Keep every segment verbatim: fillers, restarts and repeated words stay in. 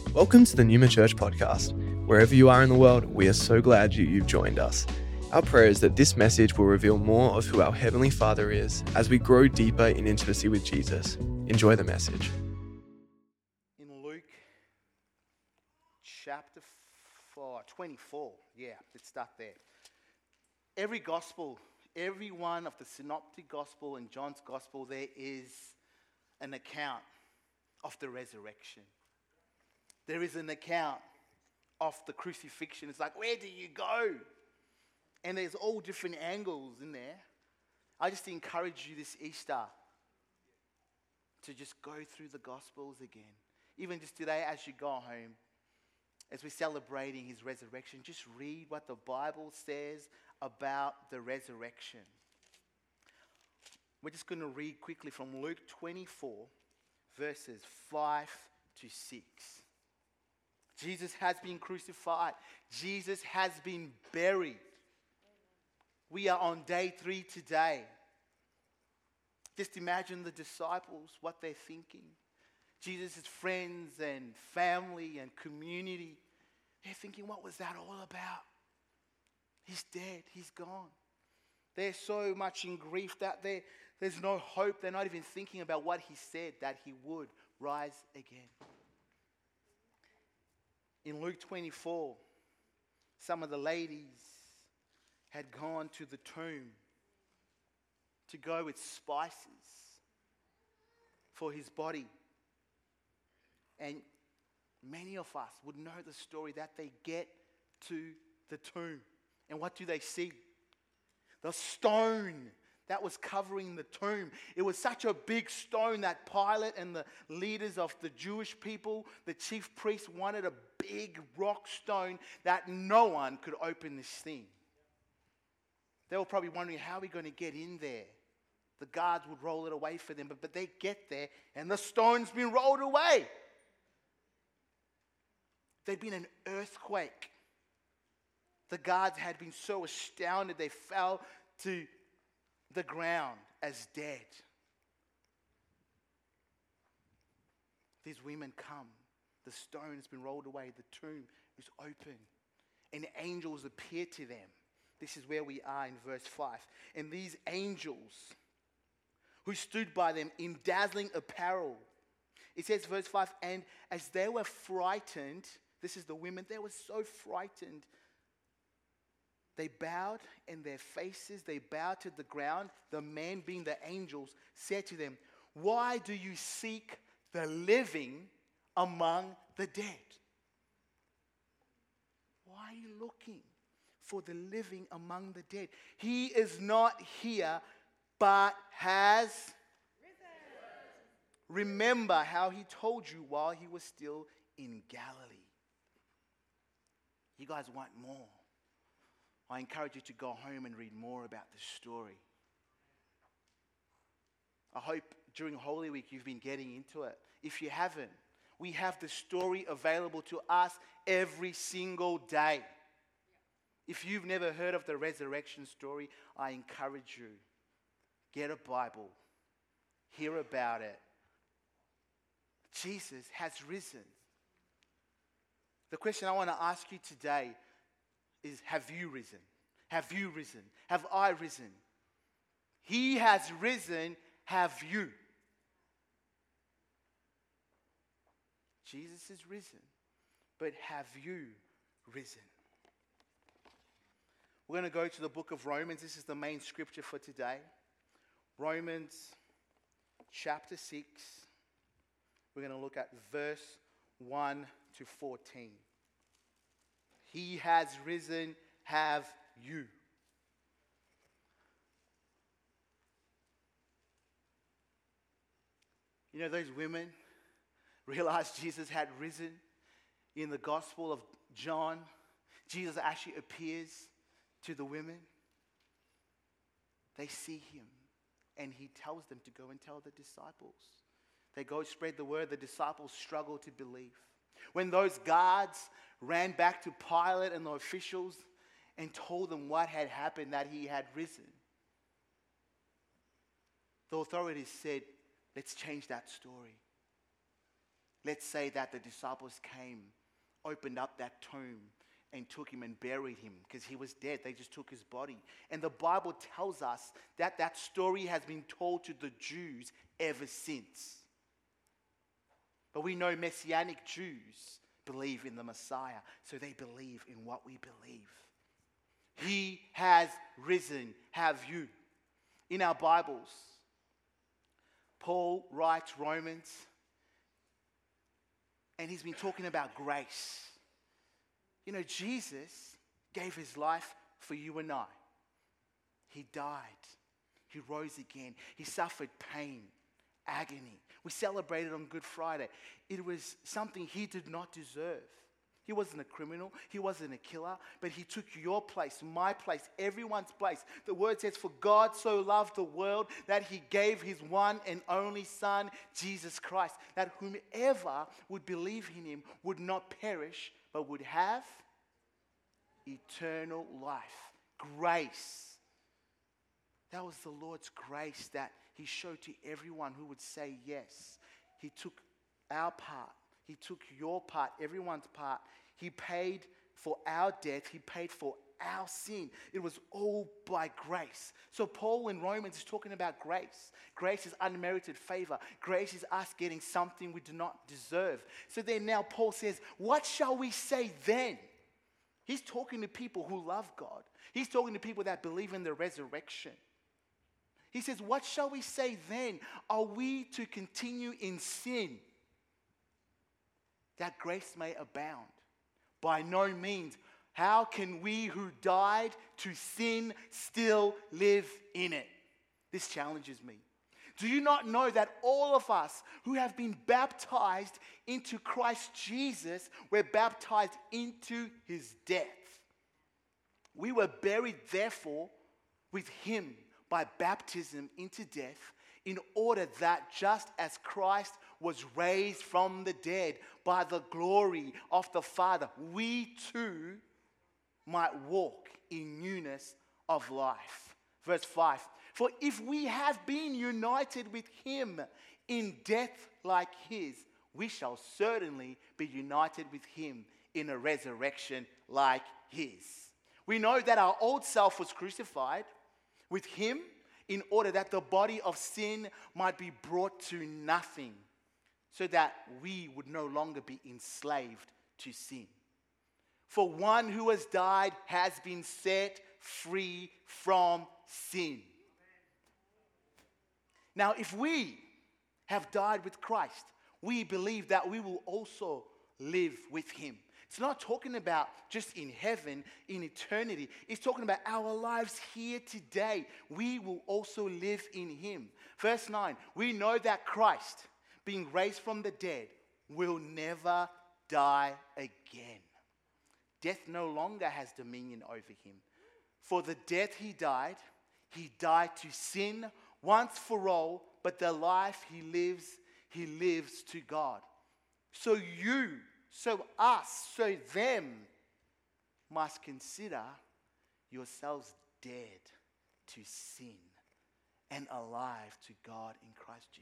Welcome to the Numa Church podcast. Wherever you are in the world, we are so glad you, you've joined us. Our prayer is that this message will reveal more of who our Heavenly Father is as we grow deeper in intimacy with Jesus. Enjoy the message. In Luke chapter four, twenty-four, yeah, let's start there. Every gospel, every one of the synoptic gospel and John's gospel, there is an account of the resurrection. There is an account of the crucifixion. It's like, where do you go? And there's all different angles in there. I just encourage you this Easter to just go through the Gospels again. Even just today as you go home, as we're celebrating his resurrection, just read what the Bible says about the resurrection. We're just going to read quickly from Luke twenty-four, verses five to six. Jesus has been crucified. Jesus has been buried. We are on day three today. Just imagine the disciples, what they're thinking. Jesus' friends and family and community, they're thinking, what was that all about? He's dead. He's gone. They're so much in grief that they, there's no hope. They're not even thinking about what he said, that he would rise again. In Luke twenty-four, some of the ladies had gone to the tomb to go with spices for his body. And many of us would know the story that they get to the tomb. And what do they see? The stone that was covering the tomb. It was such a big stone that Pilate and the leaders of the Jewish people, the chief priests, wanted a big rock stone that no one could open this thing. They were probably wondering, how are we going to get in there? The guards would roll it away for them, but, but they get there and the stone's been rolled away. There'd been an earthquake. The guards had been so astounded they fell to the ground as dead. These women come. The stone has been rolled away. The tomb is open. And angels appear to them. This is where we are in verse five. And these angels who stood by them in dazzling apparel. It says, verse five, and as they were frightened, this is the women, they were so frightened. They bowed in their faces, they bowed to the ground. The men, being the angels, said to them, why do you seek the living among the dead? Why are you looking for the living among the dead? He is not here, but has risen. Remember how he told you while he was still in Galilee. You guys want more? I encourage you to go home and read more about this story. I hope during Holy Week you've been getting into it. If you haven't, we have the story available to us every single day. If you've never heard of the resurrection story, I encourage you, get a Bible, hear about it. Jesus has risen. The question I want to ask you today is, have you risen? Have you risen? Have I risen? He has risen, have you? Jesus is risen, but have you risen? We're going to go to the book of Romans. This is the main scripture for today. Romans chapter six. We're going to look at verse one to fourteen. He has risen, have you? You know, those women realized Jesus had risen. In the Gospel of John, Jesus actually appears to the women. They see him and he tells them to go and tell the disciples. They go spread the word. The disciples struggle to believe. When those guards ran back to Pilate and the officials and told them what had happened, that he had risen, the authorities said, let's change that story. let's say that the disciples came, opened up that tomb, and took him and buried him because he was dead. They just took his body. And the Bible tells us that that story has been told to the Jews ever since. But we know Messianic Jews believe in the Messiah, so they believe in what we believe. He has risen, have you? In our Bibles, Paul writes Romans, and he's been talking about grace. You know, Jesus gave his life for you and I. He died. He rose again. He suffered pain, agony. We celebrated on Good Friday. It was something he did not deserve. He wasn't a criminal. He wasn't a killer. But he took your place, my place, everyone's place. The word says, for God so loved the world that he gave his one and only Son, Jesus Christ, that whomever would believe in him would not perish, but would have eternal life. Grace. That was the Lord's grace that he showed to everyone who would say yes. He took our part. He took your part, everyone's part. He paid for our death. He paid for our sin. It was all by grace. So Paul in Romans is talking about grace. Grace is unmerited favor. Grace is us getting something we do not deserve. So then now Paul says, what shall we say then? He's talking to people who love God. He's talking to people that believe in the resurrection. He says, what shall we say then? Are we to continue in sin, that grace may abound? By no means. How can we who died to sin still live in it? This challenges me. Do you not know that all of us who have been baptized into Christ Jesus were baptized into his death? We were buried, therefore, with him by baptism into death, in order that just as Christ was raised from the dead by the glory of the Father, we too might walk in newness of life. Verse five, for if we have been united with him in death like his, we shall certainly be united with him in a resurrection like his. We know that our old self was crucified with him in order that the body of sin might be brought to nothing, so that we would no longer be enslaved to sin. For one who has died has been set free from sin. Now, if we have died with Christ, we believe that we will also live with him. It's not talking about just in heaven, in eternity. It's talking about our lives here today. We will also live in him. Verse nine, we know that Christ, being raised from the dead, will never die again. Death no longer has dominion over him. For the death he died, he died to sin once for all, but the life he lives, he lives to God. So you, so us, so them must consider yourselves dead to sin and alive to God in Christ Jesus.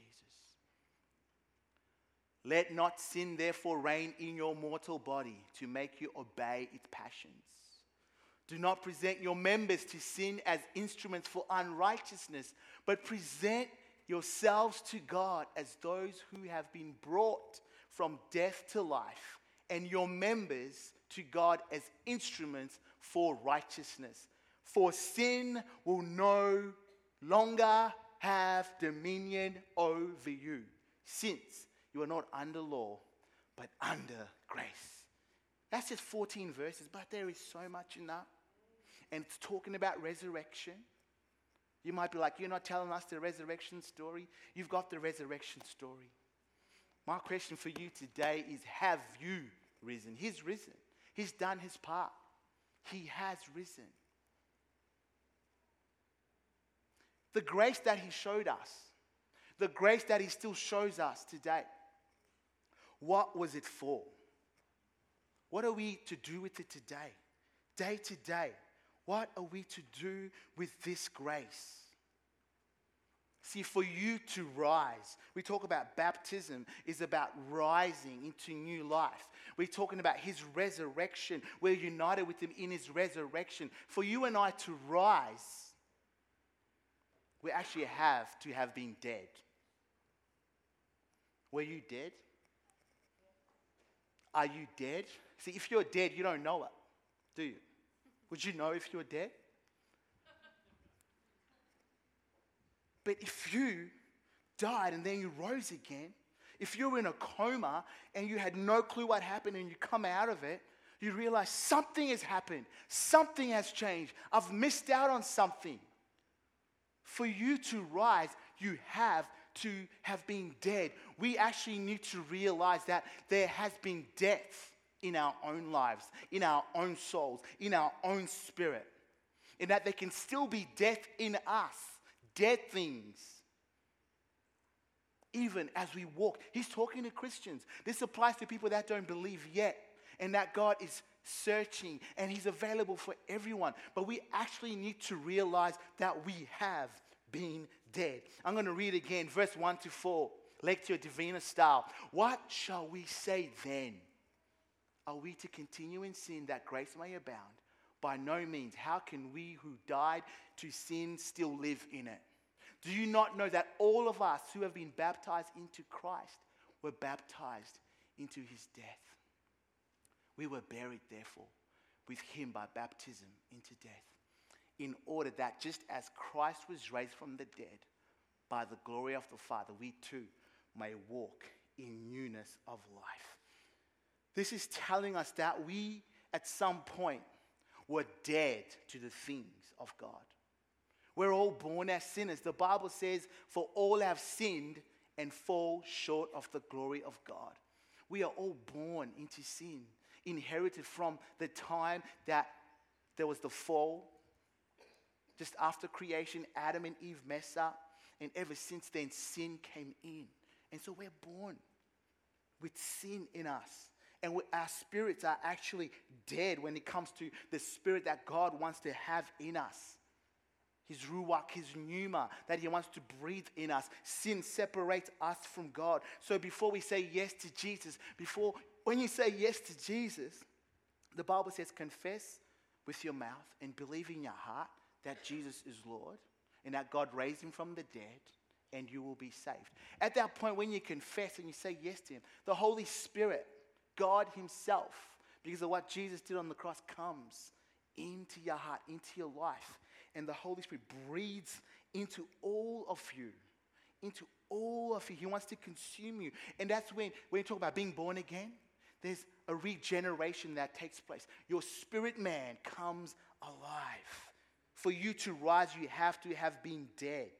Let not sin therefore reign in your mortal body to make you obey its passions. Do not present your members to sin as instruments for unrighteousness, but present yourselves to God as those who have been brought from death to life, and your members to God as instruments for righteousness. For sin will no longer have dominion over you, since you are not under law, but under grace. That's just fourteen verses, but there is so much in that. And it's talking about resurrection. You might be like, you're not telling us the resurrection story. You've got the resurrection story. My question for you today is, have you risen? He's risen. He's done his part. He has risen. The grace that he showed us, the grace that he still shows us today, what was it for? What are we to do with it today? Day to day, what are we to do with this grace? See, for you to rise, we talk about baptism is about rising into new life. We're talking about his resurrection. We're united with him in his resurrection. For you and I to rise, we actually have to have been dead. Were you dead? Are you dead? See, if you're dead, you don't know it, do you? Would you know if you're dead? But if you died and then you rose again, if you were in a coma and you had no clue what happened and you come out of it, you realize something has happened. Something has changed. I've missed out on something. For you to rise, you have to have been dead. We actually need to realize that there has been death in our own lives, in our own souls, in our own spirit. And that there can still be death in us, dead things. Even as we walk, he's talking to Christians. This applies to people that don't believe yet, and that God is searching and he's available for everyone. But we actually need to realize that we have been dead. I'm going to read again, verse one to four, Lectio Divina style. What shall we say then? Are we to continue in sin that grace may abound? By no means. How can we who died to sin still live in it? Do you not know that all of us who have been baptized into Christ were baptized into his death? We were buried, therefore, with him by baptism into death, in order that just as Christ was raised from the dead by the glory of the Father, we too may walk in newness of life. This is telling us that we, at some point, were dead to the things of God. We're all born as sinners. The Bible says, for all have sinned and fall short of the glory of God. We are all born into sin, inherited from the time that there was the fall. Just after creation, Adam and Eve messed up. And ever since then, sin came in. And so we're born with sin in us. And we, our spirits are actually dead when it comes to the spirit that God wants to have in us. His ruach, his pneuma, that he wants to breathe in us. Sin separates us from God. So before we say yes to Jesus, before, when you say yes to Jesus, the Bible says confess with your mouth and believe in your heart that Jesus is Lord and that God raised him from the dead, and you will be saved. At that point, when you confess and you say yes to him, the Holy Spirit, God himself, because of what Jesus did on the cross, comes into your heart, into your life. And the Holy Spirit breathes into all of you, into all of you. He wants to consume you. And that's when, when you talk about being born again, there's a regeneration that takes place. Your spirit man comes alive. For you to rise, you have to have been dead.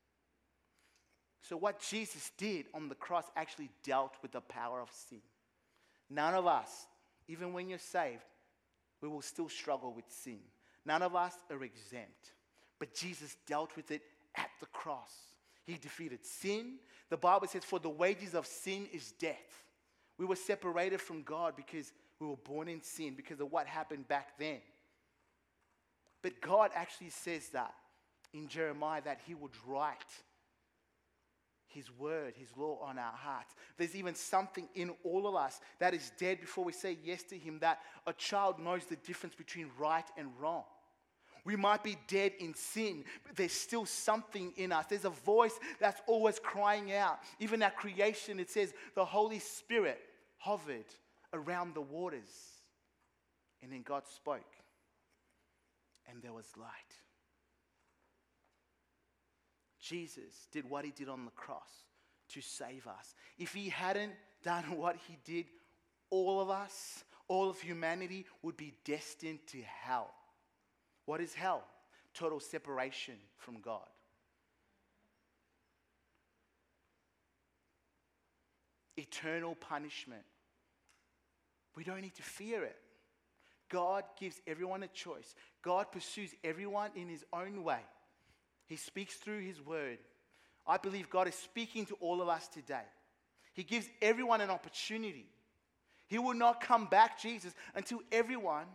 So what Jesus did on the cross actually dealt with the power of sin. None of us, even when you're saved, we will still struggle with sin. None of us are exempt. But Jesus dealt with it at the cross. He defeated sin. The Bible says, for the wages of sin is death. We were separated from God because we were born in sin, because of what happened back then. But God actually says that in Jeremiah, that he would write his word, his law on our hearts. There's even something in all of us that is dead before we say yes to him, that a child knows the difference between right and wrong. We might be dead in sin, but there's still something in us. There's a voice that's always crying out. Even at creation, it says the Holy Spirit hovered around the waters. And then God spoke, and there was light. Jesus did what he did on the cross to save us. If he hadn't done what he did, all of us, all of humanity would be destined to hell. What is hell? Total separation from God. Eternal punishment. We don't need to fear it. God gives everyone a choice. God pursues everyone in his own way. He speaks through his word. I believe God is speaking to all of us today. He gives everyone an opportunity. He will not come back, Jesus, until everyone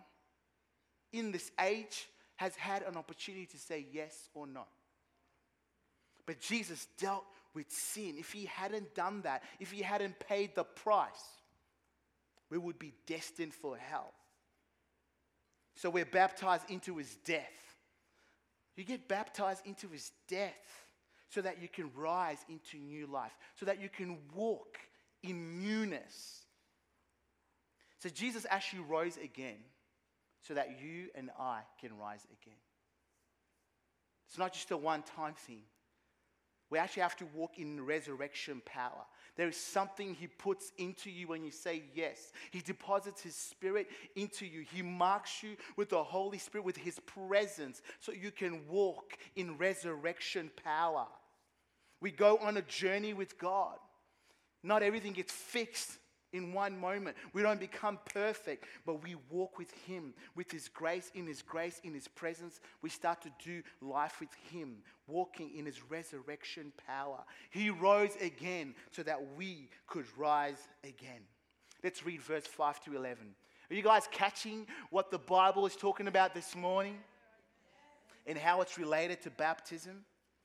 in this age has had an opportunity to say yes or no. But Jesus dealt with sin. If he hadn't done that, if he hadn't paid the price, we would be destined for hell. So we're baptized into his death. You get baptized into his death so that you can rise into new life, so that you can walk in newness. So Jesus actually rose again so that you and I can rise again. It's not just a one-time thing. We actually have to walk in resurrection power. There is something he puts into you when you say yes. He deposits his spirit into you. He marks you with the Holy Spirit, with his presence, so you can walk in resurrection power. We go on a journey with God. Not everything gets fixed in one moment. We don't become perfect, but we walk with him, with his grace, in his grace, in his presence. We start to do life with him, walking in his resurrection power. He rose again so that we could rise again. Let's read verse five to eleven. Are you guys catching what the Bible is talking about this morning? And how it's related to baptism?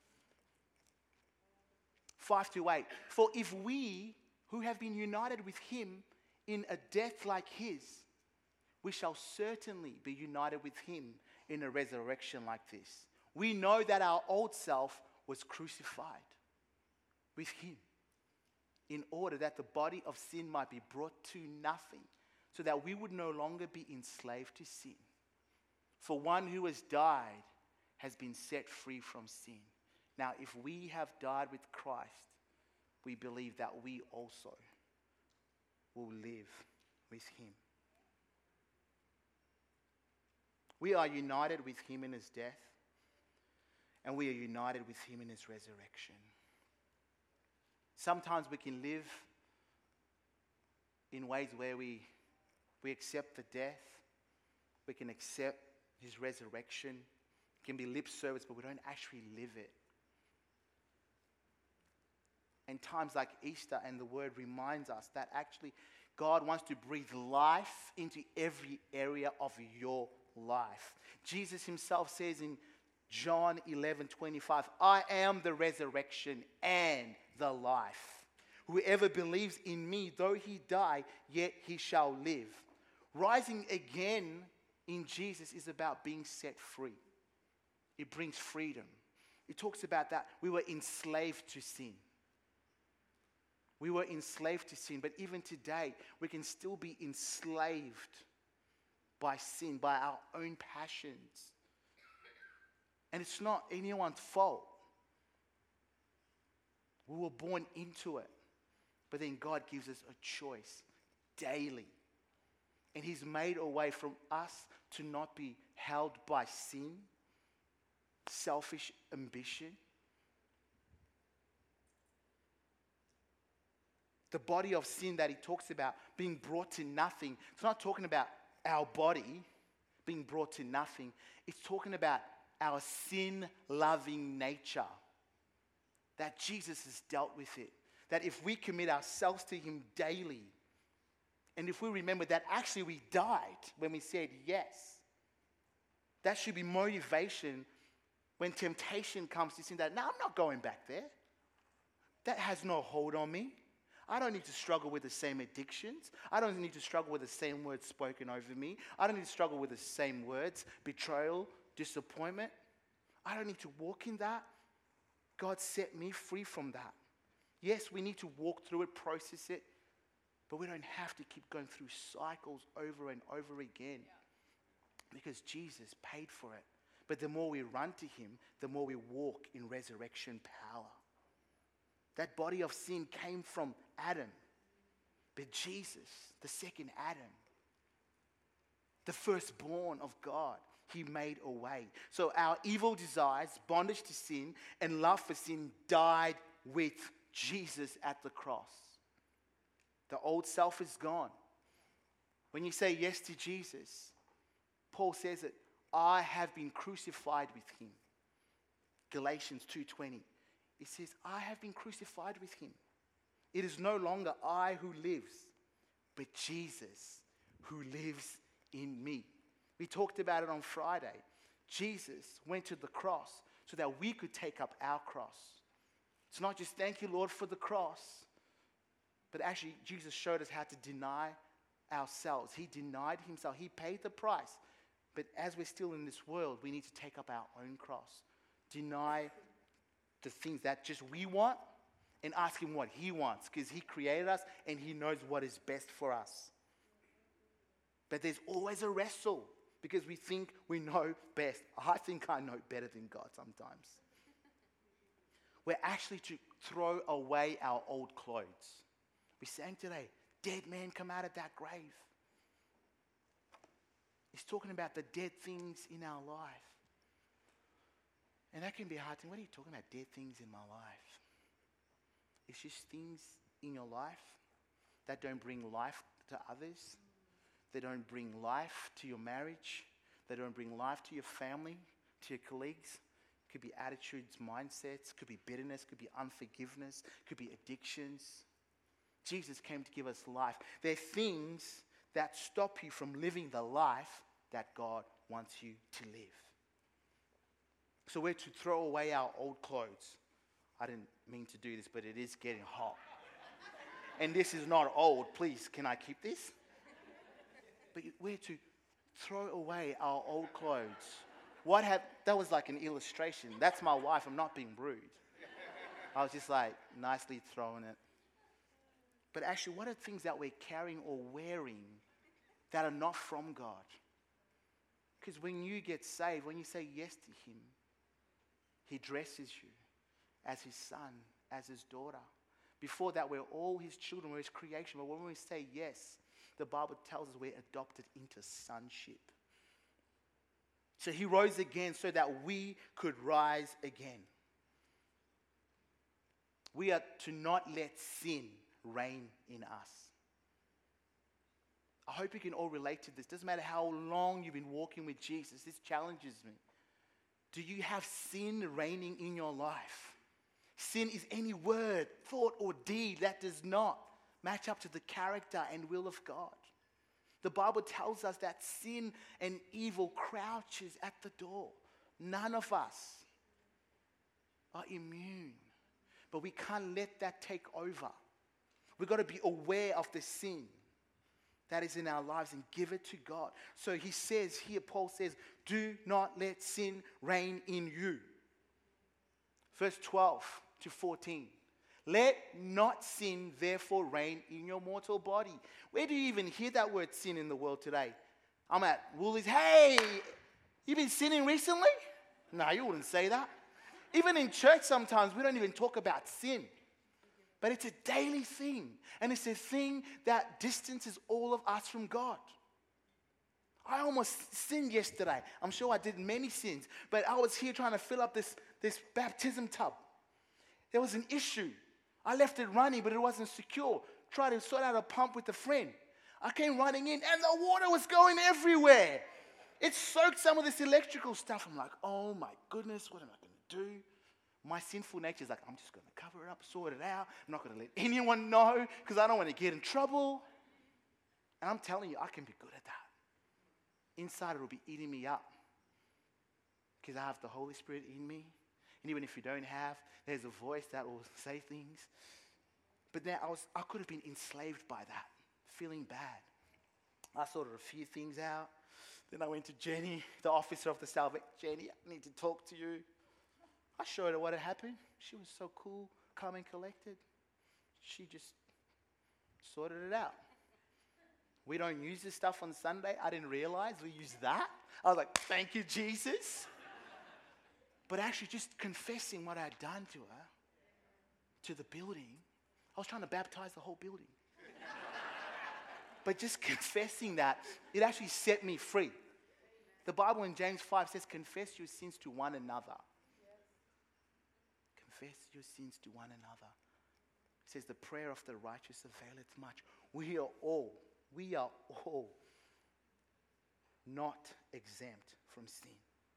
five to eight. For if we who have been united with him in a death like his, we shall certainly be united with him in a resurrection like this. We know that our old self was crucified with him in order that the body of sin might be brought to nothing, so that we would no longer be enslaved to sin. For one who has died has been set free from sin. Now, if we have died with Christ, we believe that we also will live with him. We are united with him in his death, and we are united with him in his resurrection. Sometimes we can live in ways where we, we accept the death, we can accept his resurrection. It can be lip service, but we don't actually live it. And times like Easter and the word reminds us that actually God wants to breathe life into every area of your life. Jesus himself says in John eleven twenty-five, I am the resurrection and the life. Whoever believes in me, though he die, yet he shall live. Rising again in Jesus is about being set free. It brings freedom. It talks about that we were enslaved to sin. We were enslaved to sin, but even today, we can still be enslaved by sin, by our own passions. And it's not anyone's fault. We were born into it, but then God gives us a choice daily. And he's made a way from us to not be held by sin, selfish ambition. The body of sin that he talks about being brought to nothing. It's not talking about our body being brought to nothing. It's talking about our sin-loving nature. That Jesus has dealt with it. That if we commit ourselves to him daily, and if we remember that actually we died when we said yes, that should be motivation when temptation comes to sin. That, no, I'm not going back there. That has no hold on me. I don't need to struggle with the same addictions. I don't need to struggle with the same words spoken over me. I don't need to struggle with the same words, betrayal, disappointment. I don't need to walk in that. God set me free from that. Yes, we need to walk through it, process it, but we don't have to keep going through cycles over and over again because Jesus paid for it. But the more we run to him, the more we walk in resurrection power. That body of sin came from Adam. But Jesus, the second Adam, the firstborn of God, he made a way. So our evil desires, bondage to sin, and love for sin died with Jesus at the cross. The old self is gone. When you say yes to Jesus, Paul says that I have been crucified with him. Galatians two twenty. It says, I have been crucified with him. It is no longer I who lives, but Jesus who lives in me. We talked about it on Friday. Jesus went to the cross so that we could take up our cross. It's not just thank you, Lord, for the cross. But actually, Jesus showed us how to deny ourselves. He denied himself. He paid the price. But as we're still in this world, we need to take up our own cross. Deny the things that just we want and ask him what he wants, because he created us and he knows what is best for us. But there's always a wrestle because we think we know best. I think I know better than God sometimes. We're actually to throw away our old clothes. We sang today, dead man, come out of that grave. He's talking about the dead things in our life. And that can be a hard thing. What are you talking about, dead things in my life? It's just things in your life that don't bring life to others. They don't bring life to your marriage. They don't bring life to your family, to your colleagues. Could be attitudes, mindsets, could be bitterness, could be unforgiveness, could be addictions. Jesus came to give us life. They're things that stop you from living the life that God wants you to live. So we're to throw away our old clothes. I didn't mean to do this, but it is getting hot. And this is not old. Please, can I keep this? But we're to throw away our old clothes. What have, that was like an illustration. That's my wife. I'm not being rude. I was just like nicely throwing it. But actually, what are things that we're carrying or wearing that are not from God? Because when you get saved, when you say yes to him, he dresses you as his son, as his daughter. Before that, we're all his children, we're his creation. But when we say yes, the Bible tells us we're adopted into sonship. So he rose again so that we could rise again. We are to not let sin reign in us. I hope you can all relate to this. Doesn't matter how long you've been walking with Jesus, this challenges me. Do you have sin reigning in your life? Sin is any word, thought, or deed that does not match up to the character and will of God. The Bible tells us that sin and evil crouches at the door. None of us are immune, but we can't let that take over. We've got to be aware of the sin that is in our lives and give it to God. So he says here, Paul says, do not let sin reign in you. Verse twelve to fourteen. Let not sin therefore reign in your mortal body. Where do you even hear that word sin in the world today? I'm at Woolies. Hey, you been sinning recently? No, you wouldn't say that. Even in church sometimes we don't even talk about sin. But it's a daily thing. And it's a thing that distances all of us from God. I almost sinned yesterday. I'm sure I did many sins. But I was here trying to fill up this, this baptism tub. There was an issue. I left it running, but it wasn't secure. Tried to sort out a pump with a friend. I came running in, and the water was going everywhere. It soaked some of this electrical stuff. I'm like, oh my goodness, what am I going to do? My sinful nature is like, I'm just going to cover it up, sort it out. I'm not going to let anyone know because I don't want to get in trouble. And I'm telling you, I can be good at that. Inside, it'll be eating me up because I have the Holy Spirit in me. And even if you don't have, there's a voice that will say things. But now I was, I could have been enslaved by that, feeling bad. I sorted a few things out. Then I went to Jenny, the officer of the Salvation. Jenny, I need to talk to you. I showed her what had happened. She was so cool, calm and collected. She just sorted it out. We don't use this stuff on Sunday. I didn't realize we use that. I was like, thank you, Jesus. But actually just confessing what I had done to her, to the building. I was trying to baptize the whole building. But just confessing that, it actually set me free. The Bible in James five says, confess your sins to one another. Confess your sins to one another. It says the prayer of the righteous availeth much. We are all, we are all not exempt from sin.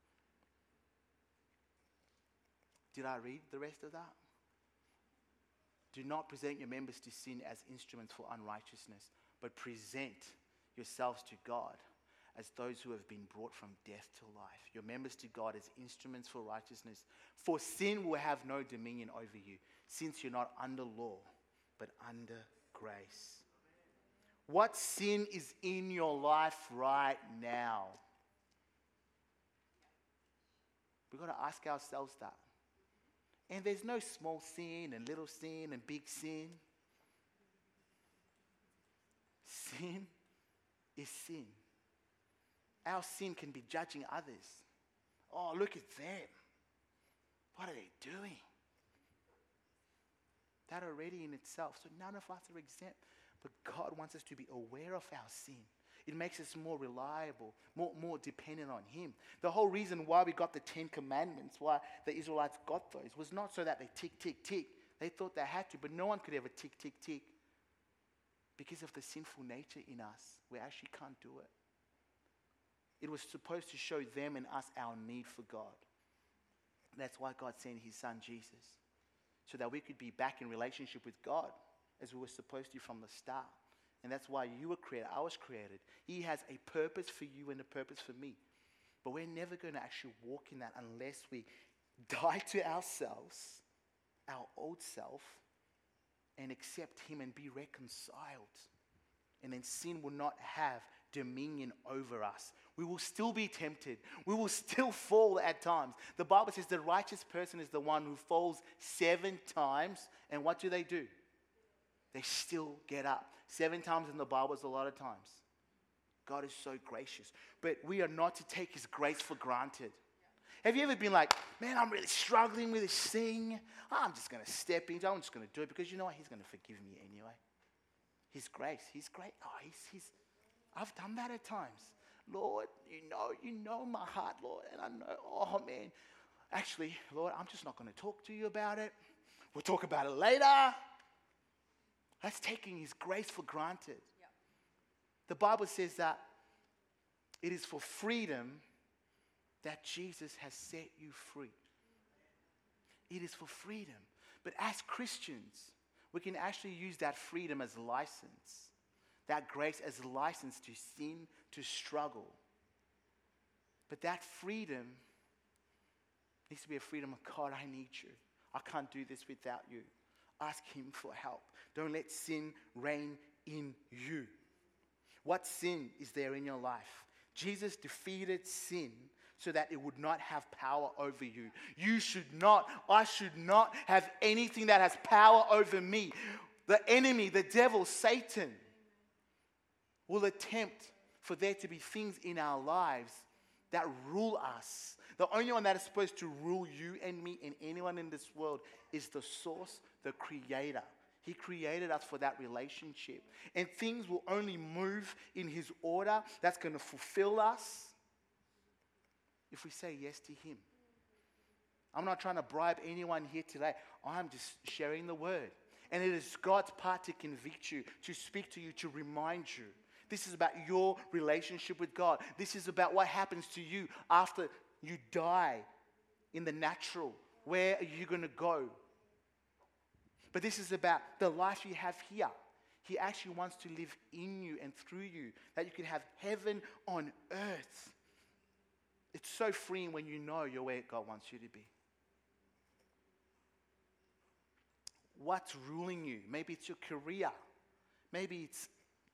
Did I read the rest of that? Do not present your members to sin as instruments for unrighteousness, but present yourselves to God as those who have been brought from death to life. Your members to God as instruments for righteousness. For sin will have no dominion over you, since you're not under law, but under grace. What sin is in your life right now? We've got to ask ourselves that. And there's no small sin and little sin and big sin. Sin is sin. Our sin can be judging others. Oh, look at them. What are they doing? That already in itself. So none of us are exempt. But God wants us to be aware of our sin. It makes us more reliable, more, more dependent on Him. The whole reason why we got the Ten Commandments, why the Israelites got those, was not so that they tick, tick, tick. They thought they had to, but no one could ever tick, tick, tick. Because of the sinful nature in us, we actually can't do it. It was supposed to show them and us our need for God. That's why God sent His Son Jesus, so that we could be back in relationship with God as we were supposed to from the start. And that's why you were created, I was created. He has a purpose for you and a purpose for me. But we're never going to actually walk in that unless we die to ourselves, our old self, and accept Him and be reconciled. And then sin will not have dominion over us. We will still be tempted. We will still fall at times. The Bible says the righteous person is the one who falls seven times. And what do they do? They still get up. Seven times in the Bible is a lot of times. God is so gracious. But we are not to take His grace for granted. Have you ever been like, man, I'm really struggling with this thing. I'm just going to step into it. I'm just going to do it because you know what? He's going to forgive me anyway. His grace. He's great. Oh, he's, he's, I've done that at times. Lord, you know, you know my heart, Lord. And I know, oh man, actually, Lord, I'm just not going to talk to you about it. We'll talk about it later. That's taking His grace for granted. Yep. The Bible says that it is for freedom that Jesus has set you free. It is for freedom. But as Christians, we can actually use that freedom as license. That grace as license to sin, to struggle. But that freedom needs to be a freedom of God, I need you. I can't do this without you. Ask Him for help. Don't let sin reign in you. What sin is there in your life? Jesus defeated sin so that it would not have power over you. You should not, I should not have anything that has power over me. The enemy, the devil, Satan, will attempt for there to be things in our lives that rule us. The only one that is supposed to rule you and me and anyone in this world is the source, the creator. He created us for that relationship. And things will only move in His order that's going to fulfill us if we say yes to Him. I'm not trying to bribe anyone here today. I'm just sharing the word. And it is God's part to convict you, to speak to you, to remind you. This is about your relationship with God. This is about what happens to you after you die in the natural. Where are you going to go? But this is about the life you have here. He actually wants to live in you and through you, that you can have heaven on earth. It's so freeing when you know you're where God wants you to be. What's ruling you? Maybe it's your career. Maybe it's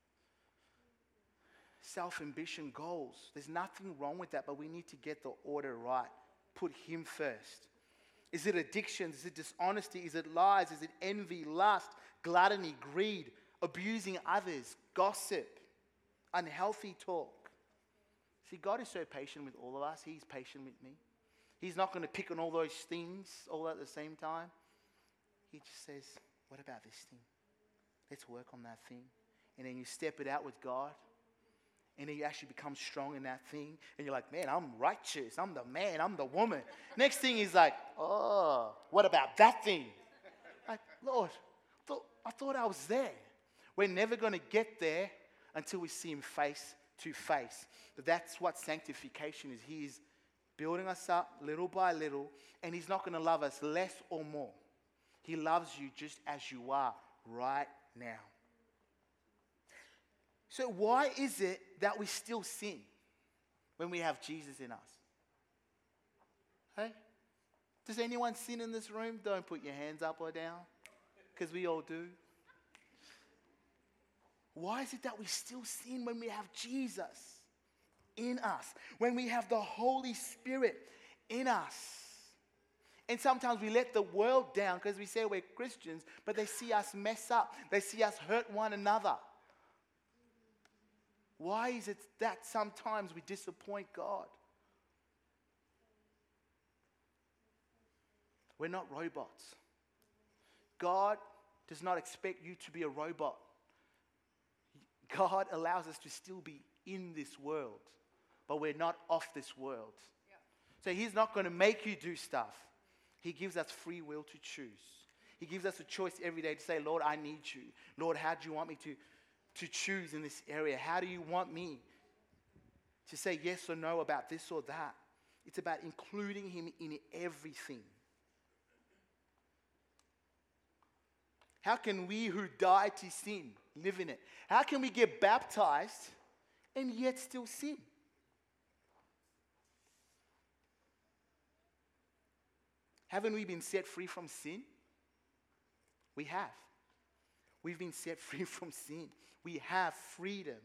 self-ambition goals. There's nothing wrong with that, but we need to get the order right. Put Him first. Is it addiction? Is it dishonesty? Is it lies? Is it envy, lust, gluttony, greed, abusing others, gossip, unhealthy talk? See, God is so patient with all of us. He's patient with me. He's not going to pick on all those things all at the same time. He just says, what about this thing? Let's work on that thing. And then you step it out with God. And then you actually become strong in that thing. And you're like, man, I'm righteous. I'm the man. I'm the woman. Next thing is like, oh, what about that thing? Like, Lord, I thought, I thought I was there. We're never going to get there until we see Him face to face. But that's what sanctification is. He is building us up little by little. And He's not going to love us less or more. He loves you just as you are right now. So why is it that we still sin? when we have Jesus in us? Hey? Does anyone sin in this room? Don't put your hands up or down, because we all do. Why is it that we still sin when we have Jesus in us? When we have the Holy Spirit in us? And sometimes we let the world down because we say we're Christians, but they see us mess up. They see us hurt one another. Why is it that sometimes we disappoint God? We're not robots. God does not expect you to be a robot. God allows us to still be in this world, but we're not of this world. Yeah. So He's not going to make you do stuff. He gives us free will to choose. He gives us a choice every day to say, Lord, I need you. Lord, how do you want me to, to choose in this area? How do you want me to say yes or no about this or that? It's about including Him in everything. How can we who die to sin live in it? How can we get baptized and yet still sin? Haven't we been set free from sin? We have. We've been set free from sin. We have freedom.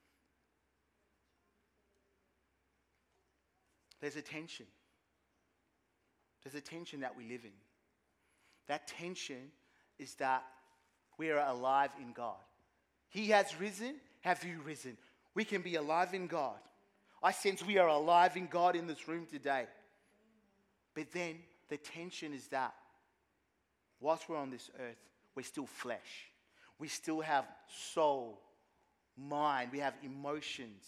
There's a tension. There's a tension that we live in. That tension is that we are alive in God. He has risen. Have you risen? We can be alive in God. I sense we are alive in God in this room today. But then the tension is that whilst we're on this earth, we're still flesh. We still have soul, mind. We have emotions.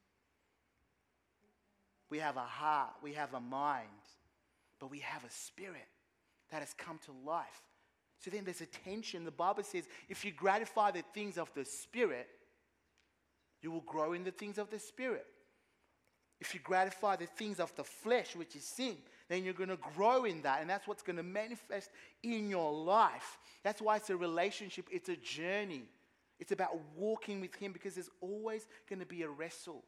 We have a heart. We have a mind. But we have a spirit that has come to life. So then there's a tension. The Bible says if you gratify the things of the Spirit, you will grow in the things of the Spirit. If you gratify the things of the flesh, which is sin, then you're going to grow in that. And that's what's going to manifest in your life. That's why it's a relationship. It's a journey. It's about walking with Him because there's always going to be a wrestle.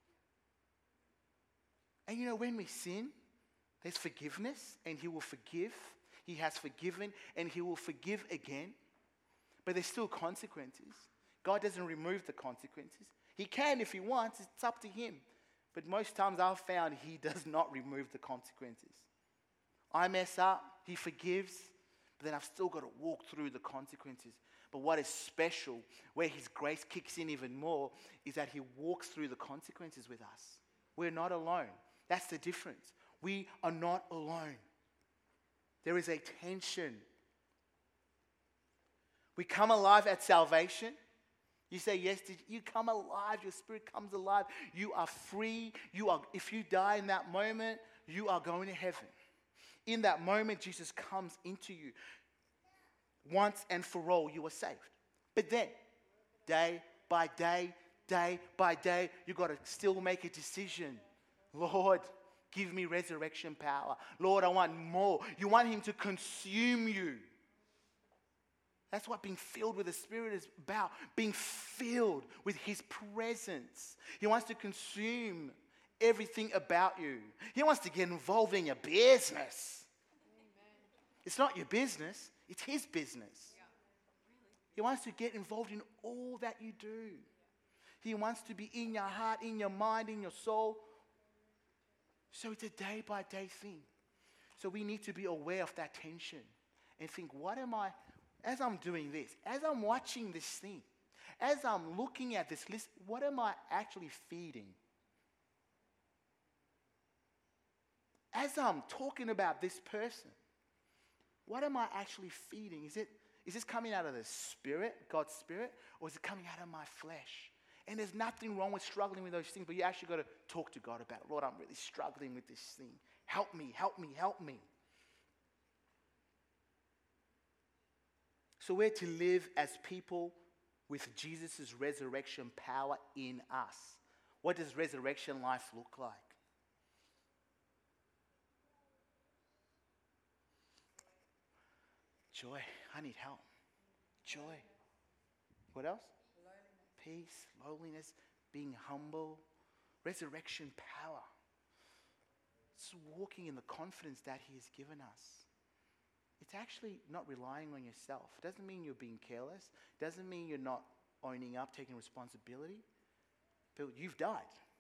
And you know, when we sin, there's forgiveness and He will forgive. He has forgiven and He will forgive again. But there's still consequences. God doesn't remove the consequences. He can if He wants. It's up to Him. But most times I've found He does not remove the consequences. I mess up, He forgives, but then I've still got to walk through the consequences. But what is special, where His grace kicks in even more, is that He walks through the consequences with us. We're not alone. That's the difference. We are not alone. There is a tension. We come alive at salvation. You say, yes, did you come alive? Your spirit comes alive. You are free. You are. If you die in that moment, you are going to heaven. In that moment, Jesus comes into you. Once and for all, you are saved. But then, day by day, day by day, you've got to still make a decision. Lord, give me resurrection power. Lord, I want more. You want Him to consume you. That's what being filled with the Spirit is about. Being filled with His presence. He wants to consume everything about you. He wants to get involved in your business. Amen. It's not your business. It's His business. Yeah. He wants to get involved in all that you do. He wants to be in your heart, in your mind, in your soul. So it's a day-by-day thing. So we need to be aware of that tension and think, what am I, as I'm doing this, as I'm watching this thing, as I'm looking at this list, what am I actually feeding? As I'm talking about this person, what am I actually feeding? Is it, is this coming out of the Spirit, God's Spirit, or is it coming out of my flesh? And there's nothing wrong with struggling with those things, but you actually got to talk to God about it. Lord, I'm really struggling with this thing. Help me, help me, help me. So we're to live as people with Jesus' resurrection power in us. What does resurrection life look like? Joy. I need help. Joy. What else? Peace, lowliness, being humble, Resurrection power. It's walking in the confidence that he has given us. It's actually not relying on yourself. It doesn't mean you're being careless. It doesn't mean you're not owning up, taking responsibility. But you've died.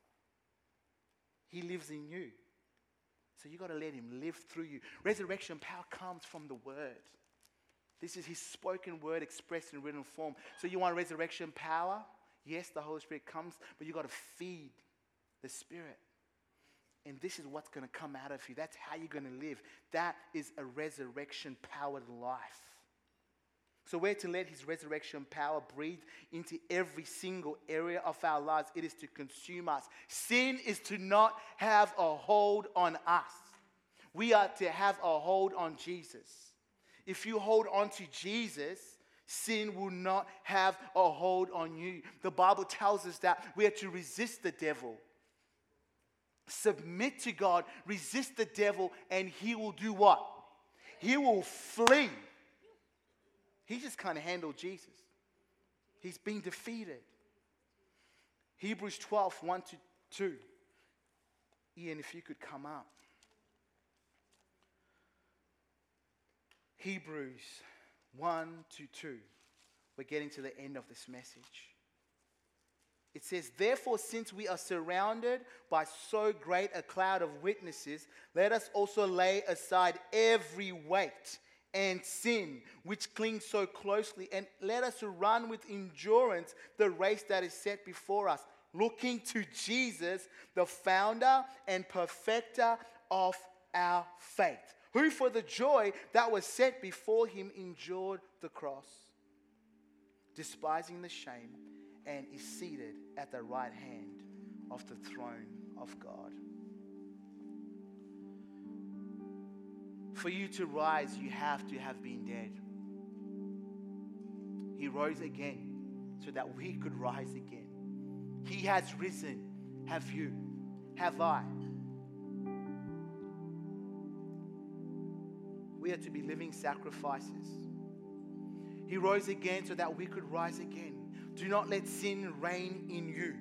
He lives in you. So you've got to let him live through you. Resurrection power comes from the word. This is his spoken word expressed in written form. So you want resurrection power? Yes, the Holy Spirit comes, but you've got to feed the Spirit. And this is what's going to come out of you. That's how you're going to live. That is a resurrection-powered life. So we're to let his resurrection power breathe into every single area of our lives. It is to consume us. Sin is to not have a hold on us. We are to have a hold on Jesus. If you hold on to Jesus, sin will not have a hold on you. The Bible tells us that we are to resist the devil. Submit to God, resist the devil, and he will do what? He will flee. He just can't handle Jesus. He's been defeated. Hebrews twelve, one to two. Ian, if you could come up. Hebrews one to two. We're getting to the end of this message. It says, therefore, since we are surrounded by so great a cloud of witnesses, let us also lay aside every weight and sin which clings so closely, and let us run with endurance the race that is set before us, looking to Jesus, the founder and perfecter of our faith, who for the joy that was set before him endured the cross, despising the shame, and is seated at the right hand of the throne of God. For you to rise, you have to have been dead. He rose again so that we could rise again. He has risen. Have you? Have I? We are to be living sacrifices. He rose again so that we could rise again. Do not let sin reign in you.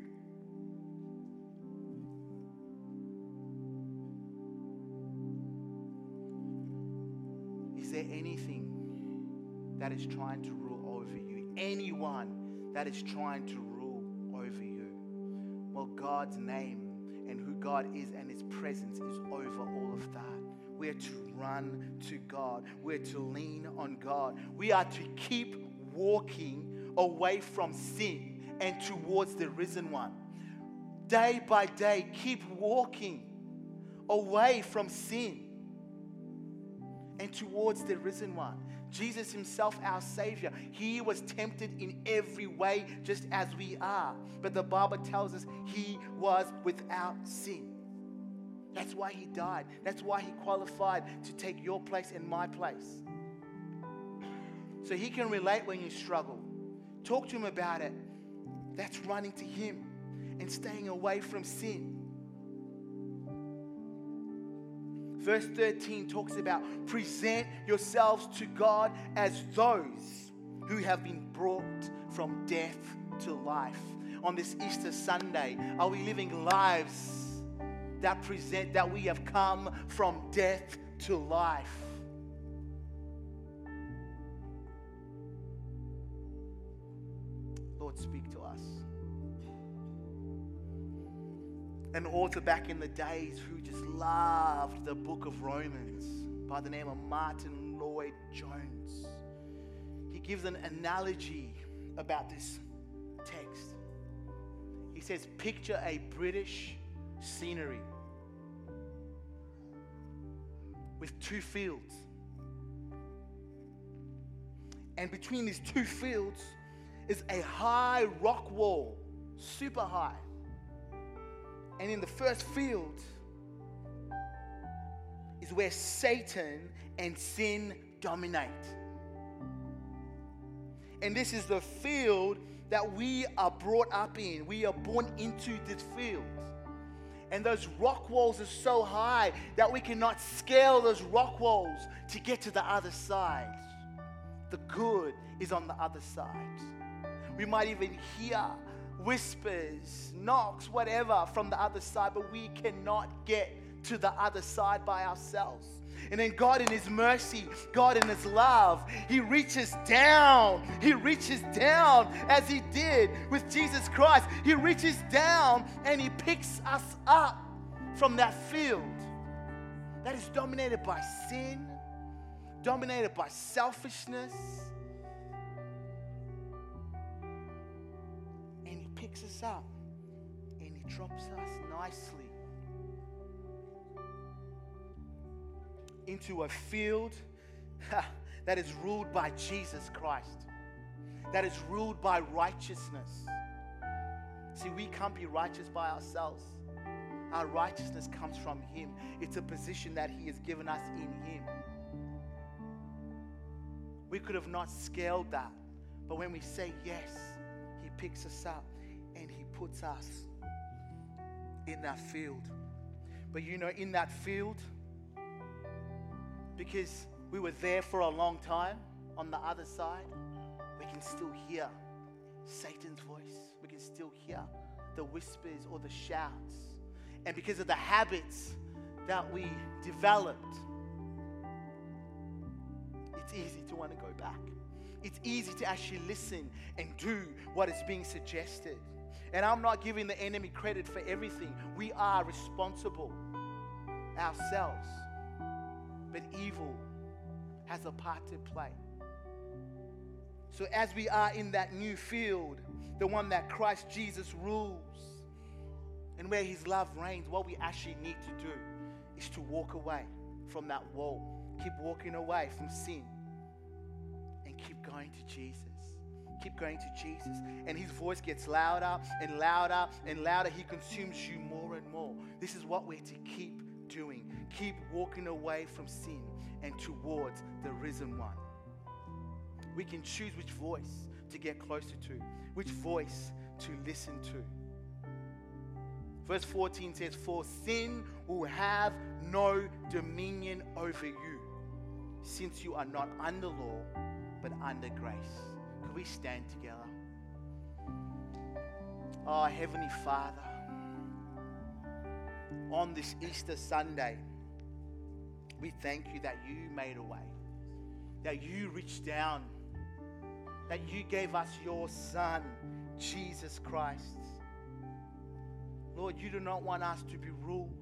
Is there anything that is trying to rule over you? Anyone that is trying to rule over you? Well, God's name and who God is and his presence is over all of that. We are to run to God. We are to lean on God. We are to keep walking away from sin and towards the risen one. Day by day, keep walking away from sin and towards the risen one. Jesus himself, our Savior, he was tempted in every way just as we are. But the Bible tells us he was without sin. That's why he died. That's why he qualified to take your place and my place. So he can relate when you struggle. Talk to him about it. That's running to him and staying away from sin. Verse thirteen talks about present yourselves to God as those who have been brought from death to life. On this Easter Sunday, are we living lives that present that we have come from death to life? Lord, speak to us. An author back in the days who just loved the book of Romans by the name of Martin Lloyd-Jones. He gives an analogy about this text. He says, picture a British scenery with two fields. And between these two fields is a high rock wall, super high. And in the first field is where Satan and sin dominate. And this is the field that we are brought up in. We are born into this field. And those rock walls are so high that we cannot scale those rock walls to get to the other side. The good is on the other side. We might even hear whispers, knocks, whatever from the other side, but we cannot get to the other side by ourselves. And then God in His mercy, God in His love, He reaches down. He reaches down as He did with Jesus Christ. He reaches down and He picks us up from that field that is dominated by sin, dominated by selfishness. And He picks us up and He drops us nicely into a field that is ruled by Jesus Christ, that is ruled by righteousness. See, we can't be righteous by ourselves. Our righteousness comes from Him. It's a position that He has given us in Him. We could have not scaled that, but when we say yes, He picks us up and He puts us in that field. But you know, in that field, because we were there for a long time on the other side, we can still hear Satan's voice. We can still hear the whispers or the shouts. And because of the habits that we developed, it's easy to want to go back. It's easy to actually listen and do what is being suggested. And I'm not giving the enemy credit for everything. We are responsible ourselves. But evil has a part to play. So as we are in that new field, the one that Christ Jesus rules, and where His love reigns, what we actually need to do is to walk away from that wall. Keep walking away from sin. And keep going to Jesus. Keep going to Jesus. And His voice gets louder and louder and louder. He consumes you more and more. This is what we're to keep doing. Keep walking away from sin and towards the risen one. We can choose which voice to get closer to, which voice to listen to. Verse fourteen says, "For sin will have no dominion over you, since you are not under law, but under grace." Could we stand together? Oh, Heavenly Father, on this Easter Sunday, we thank You that You made a way, that You reached down, that You gave us Your Son, Jesus Christ. Lord, You do not want us to be ruled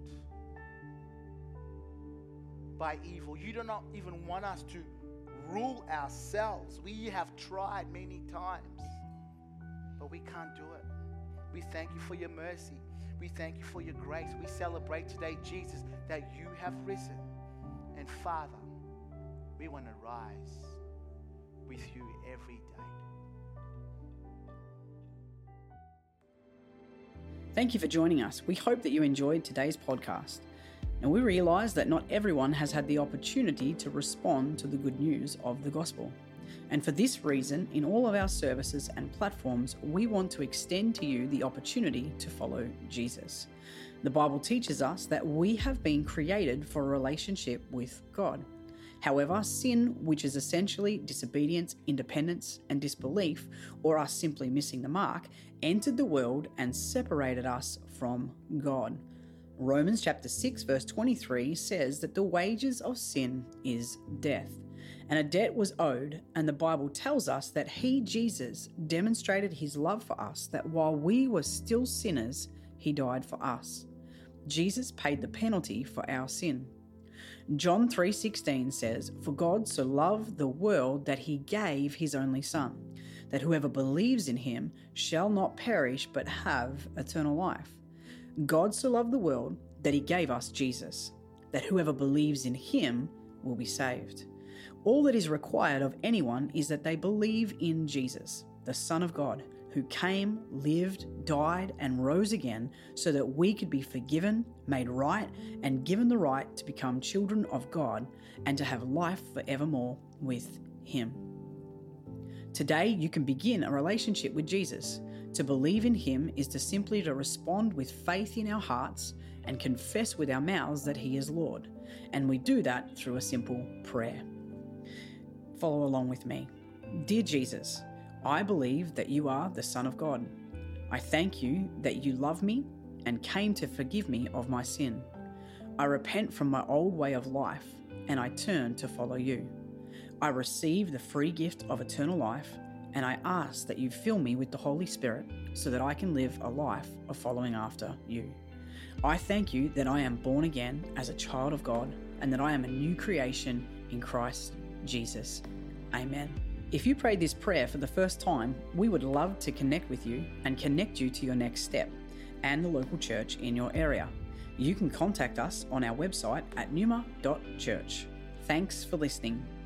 by evil. You do not even want us to rule ourselves. We have tried many times, but we can't do it. We thank You for Your mercy. We thank You for Your grace. We celebrate today, Jesus, that You have risen. And Father, we want to rise with You every day. Thank you for joining us. We hope that you enjoyed today's podcast. Now, we realize that not everyone has had the opportunity to respond to the good news of the gospel. And for this reason, in all of our services and platforms, we want to extend to you the opportunity to follow Jesus. The Bible teaches us that we have been created for a relationship with God. However, sin, which is essentially disobedience, independence, and disbelief, or us simply missing the mark, entered the world and separated us from God. Romans chapter six verse twenty-three says that the wages of sin is death. And a debt was owed, and the Bible tells us that He, Jesus, demonstrated His love for us, that while we were still sinners, He died for us. Jesus paid the penalty for our sin. John three sixteen says, "For God so loved the world that He gave His only Son, that whoever believes in Him shall not perish but have eternal life." God so loved the world that He gave us Jesus, that whoever believes in Him will be saved. All that is required of anyone is that they believe in Jesus, the Son of God, who came, lived, died, and rose again so that we could be forgiven, made right, and given the right to become children of God and to have life forevermore with Him. Today, you can begin a relationship with Jesus. To believe in Him is to simply to respond with faith in our hearts and confess with our mouths that He is Lord. And we do that through a simple prayer. Follow along with me. Dear Jesus, I believe that You are the Son of God. I thank you that you love me and came to forgive me of my sin. I repent from my old way of life and I turn to follow you. I receive the free gift of eternal life and I ask that you fill me with the Holy Spirit so that I can live a life of following after you. I thank you that I am born again as a child of God and that I am a new creation in Christ Jesus. Amen. If you prayed this prayer for the first time, we would love to connect with you and connect you to your next step and the local church in your area. You can contact us on our website at numa dot church. Thanks for listening.